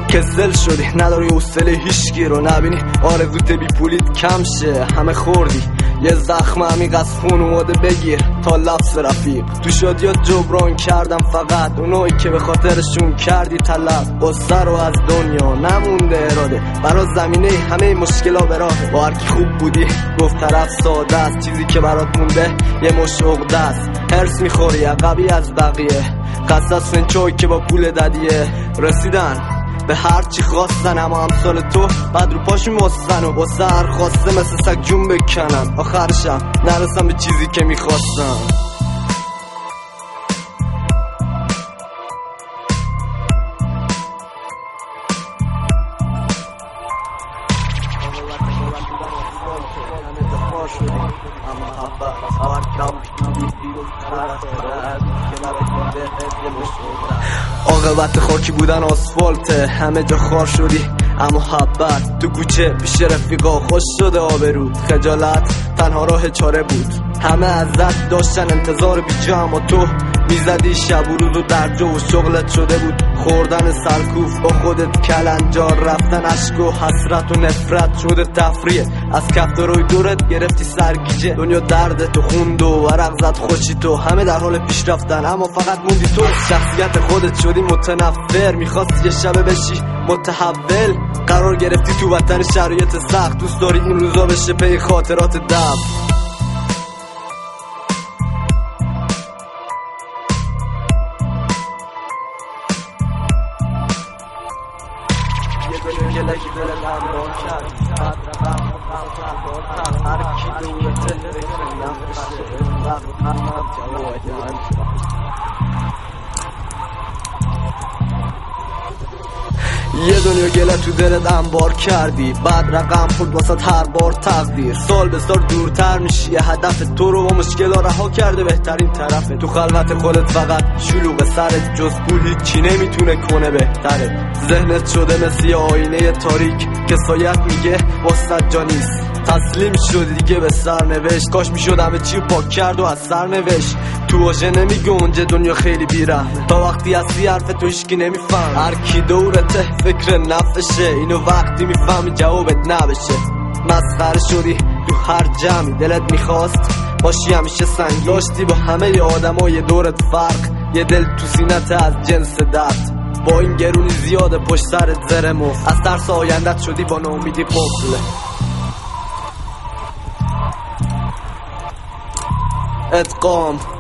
کسل شدی نداری حوصله هیچکی رو نبینی، آرزوت بی پولیت کم شه همه خوردی، یه زخم عمیق از خونواده بگیر تا لفظ رفیق. تو شادیات جبران کردم فقط اونایی که به خاطرشون کردی طلب، قصه رو از دنیا نمونده اراده، برا زمینه همه مشکلا به راهه. با هر کی خوب بودی گفت طرف ساده است، چیزی که برات مونده یه مش عقده است. هرس میخوری عقبی از بقیه، قصص فنچوی که با پول ددیه. رسیدن به هر چی خواستن اما امثال تو بعد رو پاشون وستن و واسه هر خواسته مثل سگ جون بکنن، آخرشم نرسم به چیزی که میخواستم. عاقبت خاکی بودن آسفالته، همه جا خار شدی اما حبت. تو کوچه پیش رفیقا خوش شده آبرود، خجالت تنها راه چاره بود. همه ازت داشتن انتظار بیجا اما تو میزدی شب و روز و درجا و شغلت شده بود خوردن سرکوف با خودت کلنجار، رفتن عشق و حسرت و نفرت شده تفریه. از کفت روی دورت گرفتی سرگیجه، دنیا درد تو خوند و ورق زد خوشی تو، همه در حال پیش رفتن اما فقط موندی تو. شخصیت خودت شدی متنفر، میخواستی یه شبه بشی متحول، قرار گرفتی تو وطن شرایط سخت، دوست داری این روزا بشه پی خاطرات دب. گلکی دل قمران کرد صد رقم هر کی دورته فکر نفشه وقت همم جواد یه دنیا گله تو دلت انبار کردی، بعد رقم خود واسه هر بار تقدیر. سال به سال دورتر میشی، هدف تو رو با مشکلا رها کرده بهترین طرفه. تو خلوت خودت فقط شلوغ سرت، جز پول هیچی نمیتونه کنه بهتره. ذهنت شده مثل آینه تاریک که سایت میگه واسط جا نیست. تسلیم شدی دیگه به سرنوشت، کاش میشد همه چی پاک کرد و از سرنوشت. تو واژه نمیگنجه دنیا خیلی بیرحمه، تا وقتی اصلی حرف تو هیچکی نمیفهم. هر کی دورته فکر نفشه، اینو وقتی میفهمی جوابت نبشه. مسخره شدی تو هر جمعی، دلت میخواست باشی همیشه سنگین، داشتی با همه آدمای دورت فرق، یه دل تو سینت از جنس درد. با این گرونی زیاده پشت سرت زرمو، از ترس آیندت شدی با ناامیدی قفله. ادغام